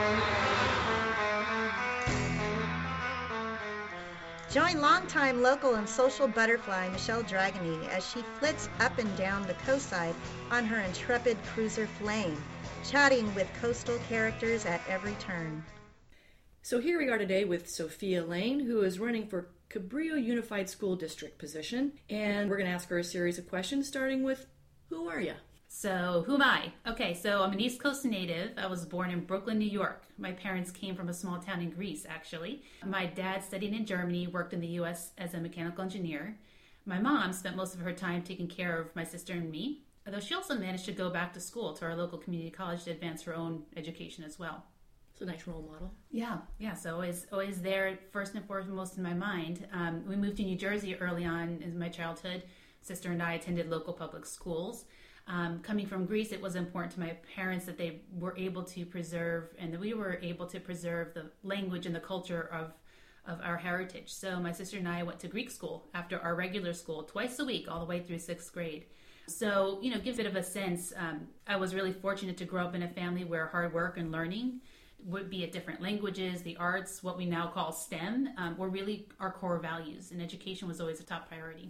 Join longtime local and social butterfly Michelle Dragony as she flits up and down the coastside on her intrepid cruiser Flame, chatting with coastal characters at every turn. So here we are today with Sophia Lane, who is running for Cabrillo Unified School District position, and we're going to ask her a series of questions, starting with, who are you? So, who am I? Okay, so I'm an East Coast native. I was born in Brooklyn, New York. My parents came from a small town in Greece, actually. My dad studied in Germany, worked in the U.S. as a mechanical engineer. My mom spent most of her time taking care of my sister and me, although she also managed to go back to school to our local community college to advance her own education as well. It's a nice role model. Yeah. So always there, first and foremost in my mind. We moved to New Jersey early on in my childhood. Sister and I attended local public schools. Coming from Greece, it was important to my parents that they were able to preserve and that we were able to preserve the language and the culture of our heritage. So my sister and I went to Greek school after our regular school twice a week, all the way through 6th grade. So, give a bit of a sense. I was really fortunate to grow up in a family where hard work and learning, would be at different languages, the arts, what we now call STEM, were really our core values, and education was always a top priority.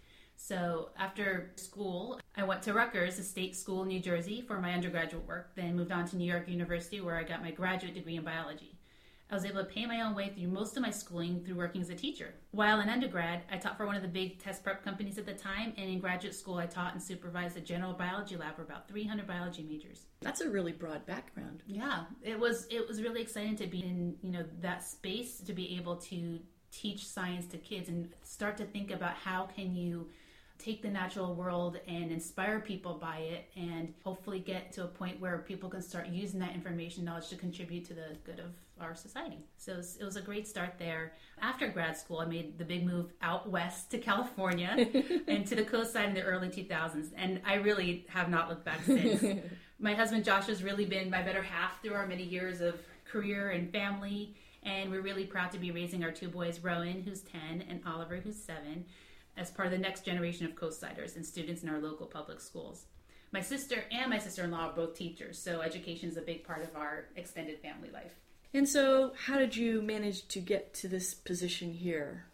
So after school, I went to Rutgers, a state school in New Jersey, for my undergraduate work, then moved on to New York University, where I got my graduate degree in biology. I was able to pay my own way through most of my schooling through working as a teacher. While in undergrad, I taught for one of the big test prep companies at the time, and in graduate school, I taught and supervised a general biology lab for about 300 biology majors. That's a really broad background. Yeah, it was really exciting to be in that space, to be able to teach science to kids and start to think about how can you take the natural world and inspire people by it, and hopefully get to a point where people can start using that information knowledge to contribute to the good of our society. So it was a great start there. After grad school, I made the big move out west to California and to the coast side in the early 2000s, and I really have not looked back since. My husband Josh has really been my better half through our many years of career and family, and we're really proud to be raising our two boys, Rowan, who's 10, and Oliver, who's 7, as part of the next generation of coastsiders and students in our local public schools. My sister and my sister-in-law are both teachers, so education is a big part of our extended family life. And so how did you manage to get to this position here?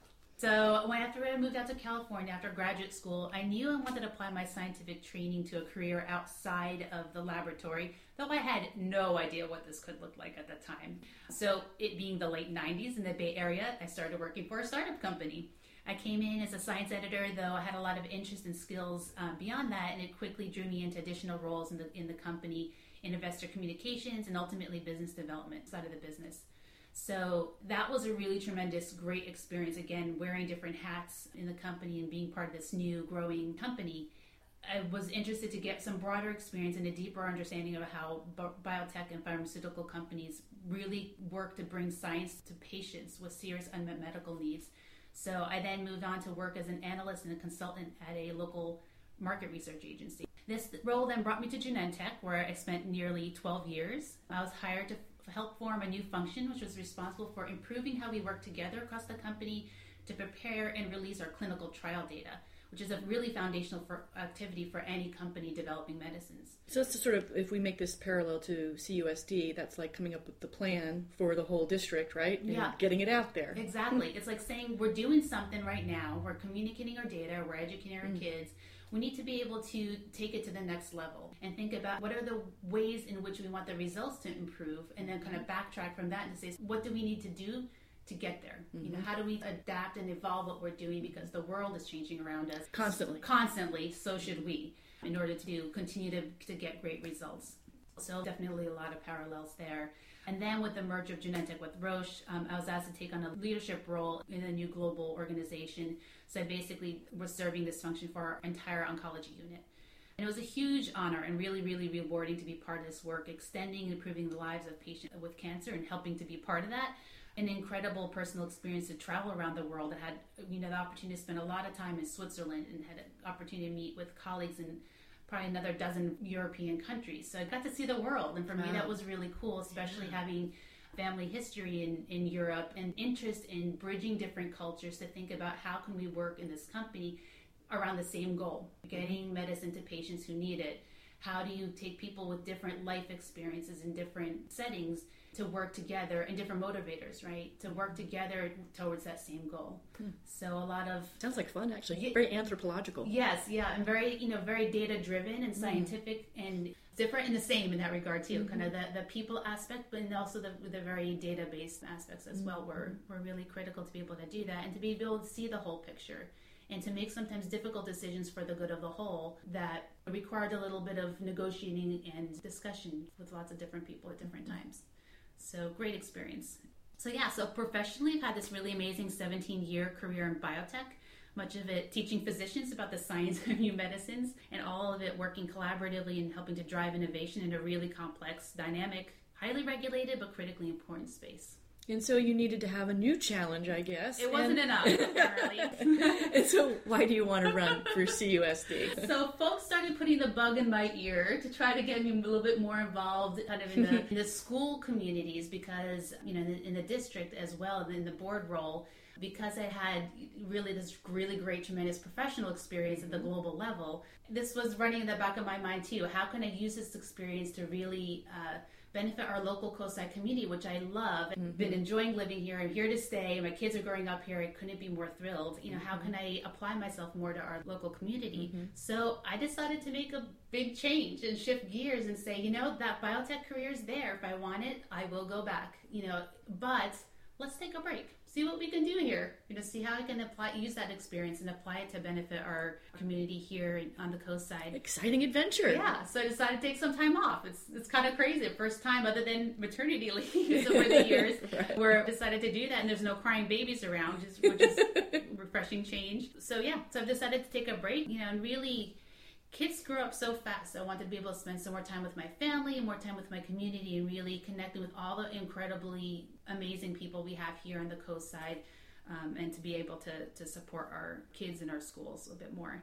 So after I moved out to California after graduate school, I knew I wanted to apply my scientific training to a career outside of the laboratory, though I had no idea what this could look like at the time. So it being the late 90s in the Bay Area, I started working for a startup company. I came in as a science editor, though I had a lot of interest and skills beyond that, and it quickly drew me into additional roles in the company, in investor communications, and ultimately business development side of the business. So that was a really tremendous, great experience. Again, wearing different hats in the company and being part of this new growing company. I was interested to get some broader experience and a deeper understanding of how biotech and pharmaceutical companies really work to bring science to patients with serious unmet medical needs. So I then moved on to work as an analyst and a consultant at a local market research agency. This role then brought me to Genentech, where I spent nearly 12 years. I was hired to help form a new function, which was responsible for improving how we work together across the company to prepare and release our clinical trial data, which is a really foundational activity for any company developing medicines. So it's sort of, if we make this parallel to CUSD, that's like coming up with the plan for the whole district, right? And yeah. Getting it out there. Exactly. It's like saying we're doing something right now, we're communicating our data, we're educating our kids. We need to be able to take it to the next level and think about what are the ways in which we want the results to improve, and then kind of backtrack from that and say, what do we need to do to get there? How do we adapt and evolve what we're doing, because the world is changing around us constantly, so should we, in order to continue to get great results. So definitely a lot of parallels there. And then with the merger of Genentech with Roche, I was asked to take on a leadership role in a new global organization. So I basically was serving this function for our entire oncology unit. And it was a huge honor and really, really rewarding to be part of this work, extending and improving the lives of patients with cancer and helping to be part of that. An incredible personal experience to travel around the world. I had the opportunity to spend a lot of time in Switzerland and had an opportunity to meet with colleagues in probably another dozen European countries. So I got to see the world, and for me that was really cool, especially having family history in Europe and interest in bridging different cultures to think about how can we work in this company around the same goal, getting medicine to patients who need it. How do you take people with different life experiences in different settings to work together, and different motivators, right? To work together towards that same goal. So a lot of... Sounds like fun, actually. Very anthropological. Yes, yeah, and very, very data-driven and scientific, and different and the same in that regard, too. Kind of the people aspect, but also the very data-based aspects as well were really critical to be able to do that, and to be able to see the whole picture, and to make sometimes difficult decisions for the good of the whole that required a little bit of negotiating and discussion with lots of different people at different times. So great experience. So professionally, I've had this really amazing 17-year career in biotech, much of it teaching physicians about the science of new medicines, and all of it working collaboratively and helping to drive innovation in a really complex, dynamic, highly regulated, but critically important space. And so you needed to have a new challenge, I guess. It wasn't enough, apparently. And so why do you want to run for CUSD? So folks started putting the bug in my ear to try to get me a little bit more involved kind of in the school communities, because, in the district as well, in the board role, because I had this really great, tremendous professional experience at the global level. This was running in the back of my mind, too. How can I use this experience to really benefit our local coastside community, which I love. I've been enjoying living here. I'm here to stay. My kids are growing up here. I couldn't be more thrilled. How can I apply myself more to our local community? So I decided to make a big change and shift gears and say, that biotech career is there. If I want it, I will go back. But let's take a break. See what we can do here. See how I can use that experience and apply it to benefit our community here on the coast side. Exciting adventure. Yeah, so I decided to take some time off. It's kind of crazy. First time other than maternity leave over the years where I decided to do that, and there's no crying babies around, which is refreshing change. So I've decided to take a break, and really... Kids grow up so fast. So I wanted to be able to spend some more time with my family, more time with my community, and really connecting with all the incredibly amazing people we have here on the coast side, and to be able to support our kids in our schools a bit more.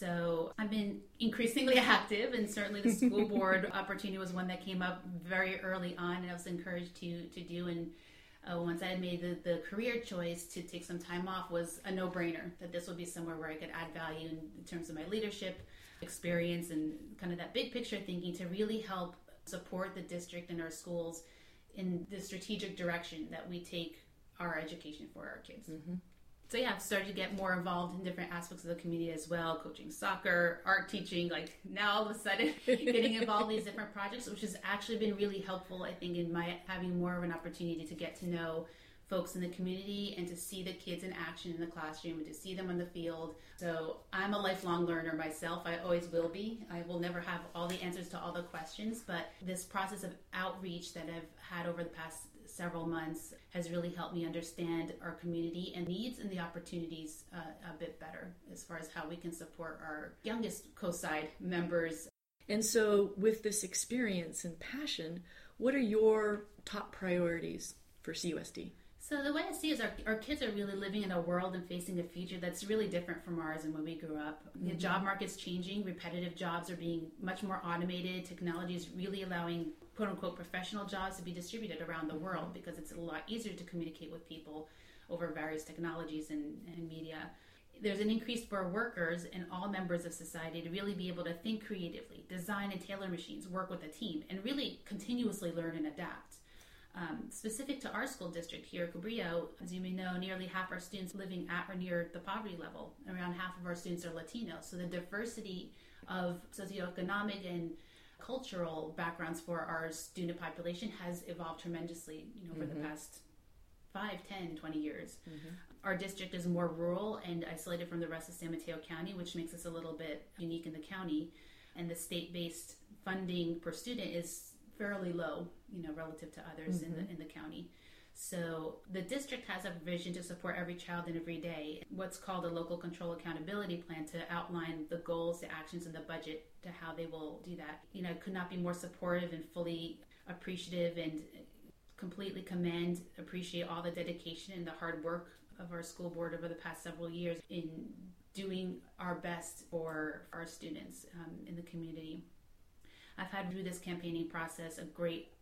So I've been increasingly active, and certainly the school board opportunity was one that came up very early on, and I was encouraged to do. And once I had made the career choice to take some time off, was a no-brainer that this would be somewhere where I could add value in terms of my leadership experience and kind of that big picture thinking to really help support the district and our schools in the strategic direction that we take our education for our kids. So I've started to get more involved in different aspects of the community as well, coaching soccer, art teaching, now all of a sudden getting involved in these different projects, which has actually been really helpful, I think, in my having more of an opportunity to get to know folks in the community and to see the kids in action in the classroom and to see them on the field. So I'm a lifelong learner myself. I always will be. I will never have all the answers to all the questions, but this process of outreach that I've had over the past several months has really helped me understand our community and needs and the opportunities a bit better as far as how we can support our youngest coastside members. And so with this experience and passion, what are your top priorities for CUSD? So the way I see it is our kids are really living in a world and facing a future that's really different from ours and when we grew up. The job market's changing. Repetitive jobs are being much more automated. Technology is really allowing quote-unquote professional jobs to be distributed around the world because it's a lot easier to communicate with people over various technologies and media. There's an increase for workers and all members of society to really be able to think creatively, design and tailor machines, work with a team, and really continuously learn and adapt. Specific to our school district here at Cabrillo, as you may know, nearly half our students living at or near the poverty level. Around half of our students are Latino. So the diversity of socioeconomic and cultural backgrounds for our student population has evolved tremendously, over the past 5, 10, 20 years. Our district is more rural and isolated from the rest of San Mateo County, which makes us a little bit unique in the county. And the state-based funding per student is fairly low, relative to others in the county. So the district has a vision to support every child and every day, what's called a local control accountability plan to outline the goals, the actions, and the budget to how they will do that. Could not be more supportive and fully appreciative and completely appreciate all the dedication and the hard work of our school board over the past several years in doing our best for our students in the community. I've had through this campaigning process a great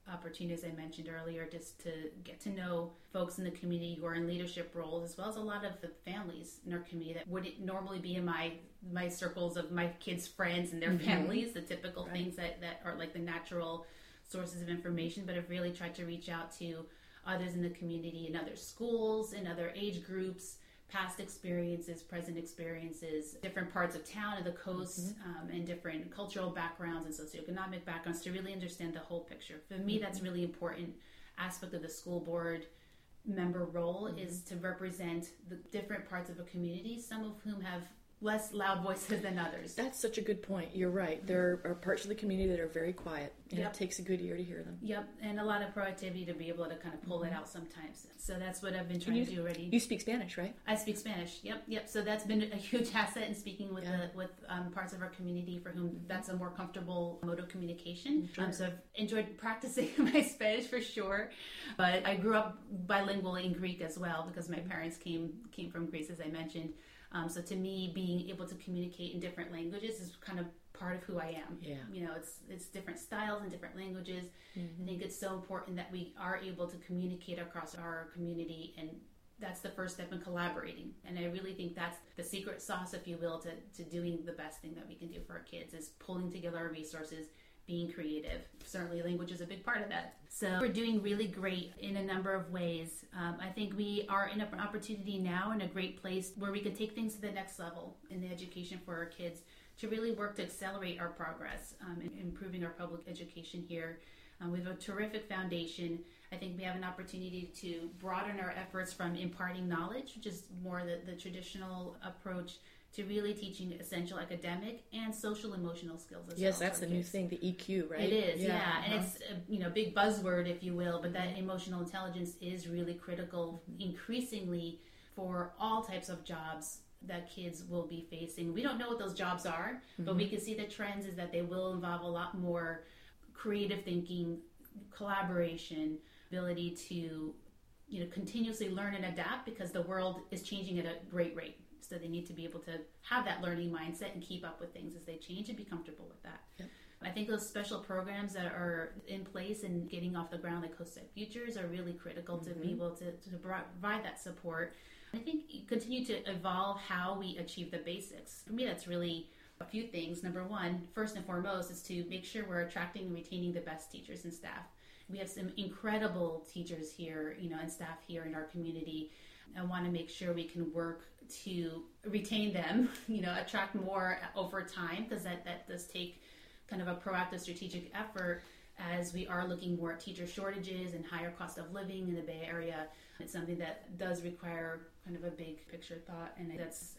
opportunities I mentioned earlier, just to get to know folks in the community who are in leadership roles, as well as a lot of the families in our community that wouldn't normally be in my circles of my kids' friends and their families, the typical things that are like the natural sources of information, but I've really tried to reach out to others in the community, in other schools, in other age groups, past experiences, present experiences, different parts of town and the coast, and different cultural backgrounds and socioeconomic backgrounds to really understand the whole picture. For me, that's a really important aspect of the school board member role, is to represent the different parts of a community, some of whom have less loud voices than others. That's such a good point. You're right. There are parts of the community that are very quiet, and it takes a good ear to hear them. Yep, and a lot of proactivity to be able to kind of pull it out sometimes. So that's what I've been trying to do already. You speak Spanish, right? I speak Spanish. Yep. So that's been a huge asset in speaking with parts of our community for whom that's a more comfortable mode of communication. Sure. So I've enjoyed practicing my Spanish for sure. But I grew up bilingual in Greek as well because my parents came from Greece, as I mentioned. So to me, being able to communicate in different languages is kind of part of who I am. Yeah. You know, it's different styles and different languages. I think it's so important that we are able to communicate across our community, and that's the first step in collaborating. And I really think that's the secret sauce, if you will, to doing the best thing that we can do for our kids, is pulling together our resources, being creative. Certainly language is a big part of that. So we're doing really great in a number of ways. I think we are in an opportunity now, in a great place where we can take things to the next level in the education for our kids, to really work to accelerate our progress in improving our public education here. We have a terrific foundation. I think we have an opportunity to broaden our efforts from imparting knowledge, which is more the traditional approach, to really teaching essential academic and social emotional skills as well. Yes, that's the new thing, the EQ, right? It is, yeah. And it's a big buzzword, if you will, but that emotional intelligence is really critical increasingly for all types of jobs that kids will be facing. We don't know what those jobs are, but we can see the trends is that they will involve a lot more creative thinking, collaboration, ability to continuously learn and adapt, because the world is changing at a great rate. So they need to be able to have that learning mindset and keep up with things as they change and be comfortable with that. Yep. I think those special programs that are in place and getting off the ground, like Coastside Futures, are really critical to be able to provide that support. I think continue to evolve how we achieve the basics. For me, that's really a few things. Number one, first and foremost, is to make sure we're attracting and retaining the best teachers and staff. We have some incredible teachers here, and staff here in our community. I want to make sure we can work to retain them, attract more over time, because that does take kind of a proactive strategic effort, as we are looking more at teacher shortages and higher cost of living in the Bay Area. It's something that does require kind of a big picture thought, and that's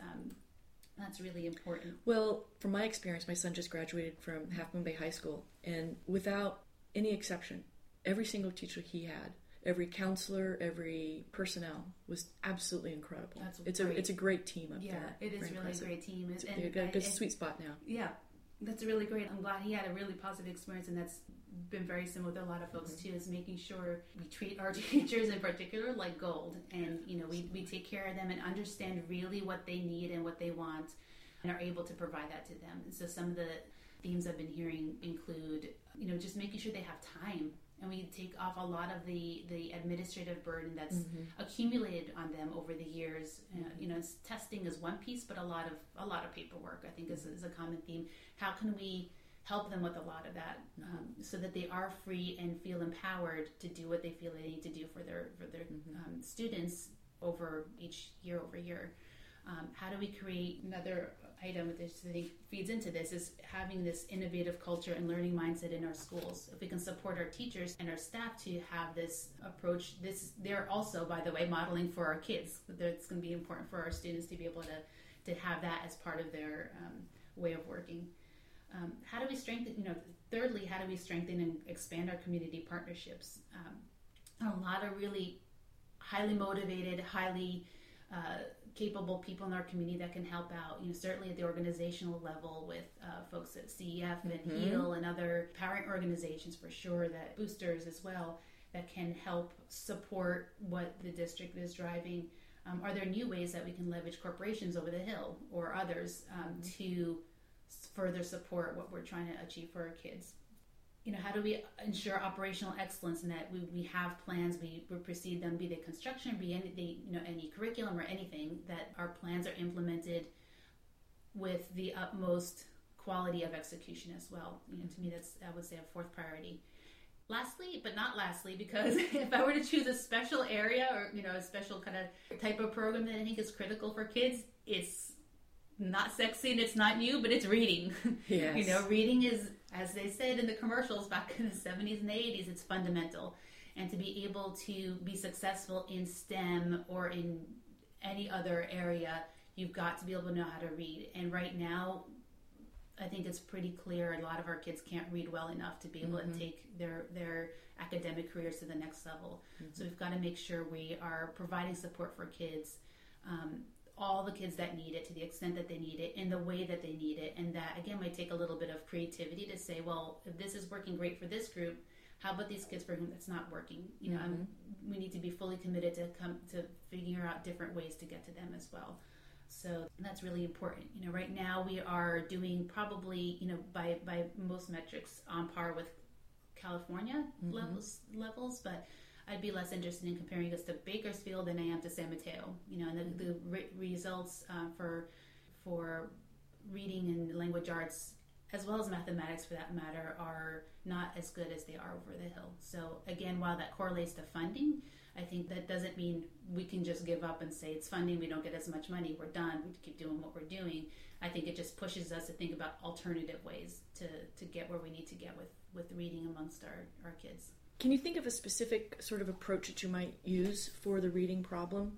really important. Well, from my experience, my son just graduated from Half Moon Bay High School, and without any exception, every single teacher he had, every counselor, every personnel was absolutely incredible. It's a great team up there. Yeah, it is really a great team. They've got a good sweet spot now. Yeah, that's really great. I'm glad he had a really positive experience, and that's been very similar with a lot of folks too, is making sure we treat our teachers in particular like gold, and we take care of them and understand really what they need and what they want, and are able to provide that to them. And so some of the themes I've been hearing include just making sure they have time, and we take off a lot of the administrative burden that's accumulated on them over the years. Testing is one piece, but a lot of paperwork, I think, is a common theme. How can we help them with a lot of that, so that they are free and feel empowered to do what they feel they need to do for their students over each year over year? How do we create another item that I think feeds into this, is having this innovative culture and learning mindset in our schools. If we can support our teachers and our staff to have this approach, they're also, by the way, modeling for our kids. It's going to be important for our students to be able to have that as part of their way of working. How do we strengthen, thirdly, how do we strengthen and expand our community partnerships? A lot of really highly motivated, highly capable people in our community that can help out, certainly at the organizational level with folks at CEF and HEAL and other parent organizations, for sure, that boosters as well, that can help support what the district is driving. Are there new ways that we can leverage corporations over the hill or others to further support what we're trying to achieve for our kids? how do we ensure operational excellence, and that we have plans, we proceed them, be they construction, be any curriculum or anything, that our plans are implemented with the utmost quality of execution as well. To me, that's, I would say, a fourth priority. Lastly, but not lastly, because if I were to choose a special area or, a special kind of type of program that I think is critical for kids, it's not sexy and it's not new, but it's reading. Yes. Reading is, as they said in the commercials back in the 70s and the 80s, it's fundamental. And to be able to be successful in STEM or in any other area, you've got to be able to know how to read. And right now, I think it's pretty clear a lot of our kids can't read well enough to be able to take their academic careers to the next level. So we've got to make sure we are providing support for kids, all the kids that need it, to the extent that they need it, in the way that they need it. And that, again, might take a little bit of creativity to say, well, if this is working great for this group, how about these kids for whom that's not working? We need to be fully committed to figuring out different ways to get to them as well. So that's really important. Right now we are doing probably, by most metrics, on par with California levels, but I'd be less interested in comparing us to Bakersfield than I am to San Mateo. And the results for reading and language arts, as well as mathematics for that matter, are not as good as they are over the hill. So again, while that correlates to funding, I think that doesn't mean we can just give up and say it's funding, we don't get as much money, we're done, we keep doing what we're doing. I think it just pushes us to think about alternative ways to get where we need to get with reading amongst our kids. Can you think of a specific sort of approach that you might use for the reading problem?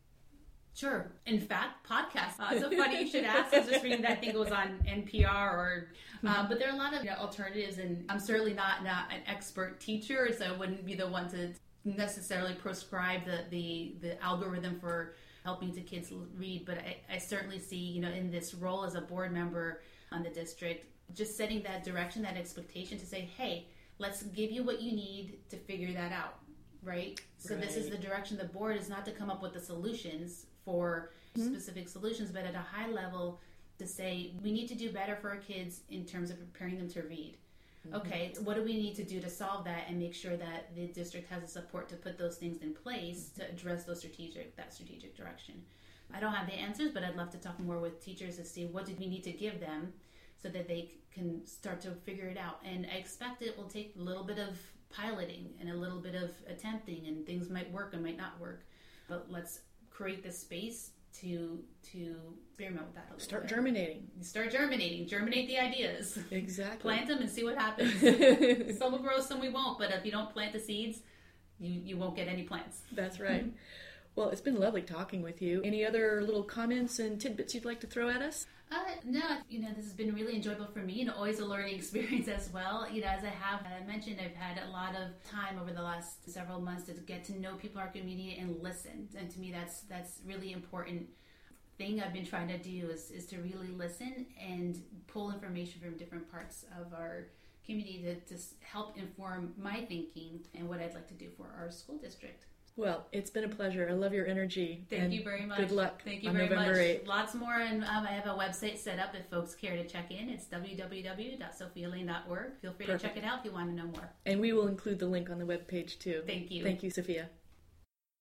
Sure. In fact, podcasts. So funny you should ask. I was just reading that. I think it was on NPR but there are a lot of alternatives, and I'm certainly not an expert teacher, so I wouldn't be the one to necessarily prescribe the algorithm for helping to kids read. But I certainly see, in this role as a board member on the district, just setting that direction, that expectation to say, hey, let's give you what you need to figure that out, right? So this is the direction. The board is not to come up with the solutions for specific solutions, but at a high level to say, we need to do better for our kids in terms of preparing them to read. Okay, what do we need to do to solve that and make sure that the district has the support to put those things in place to address that strategic direction? I don't have the answers, but I'd love to talk more with teachers to see what did we need to give them so that they can start to figure it out. And I expect it will take a little bit of piloting and a little bit of attempting, and things might work and might not work. But let's create the space to experiment with that a little Start bit. Germinate the ideas. Exactly. Plant them and see what happens. Some will grow, some we won't, but if you don't plant the seeds, you won't get any plants. That's right. Well, it's been lovely talking with you. Any other little comments and tidbits you'd like to throw at us? No, this has been really enjoyable for me, and always a learning experience as well. As I mentioned, I've had a lot of time over the last several months to get to know people in our community and listen. And to me, that's really important thing I've been trying to do is to really listen and pull information from different parts of our community to help inform my thinking and what I'd like to do for our school district. Well, it's been a pleasure. I love your energy. Thank you very much. Good luck. Thank you on very November much. 8th. Lots more, and I have a website set up if folks care to check in. It's www.sophialane.org. Feel free to check it out if you want to know more. And we will include the link on the webpage too. Thank you. Thank you, Sophia.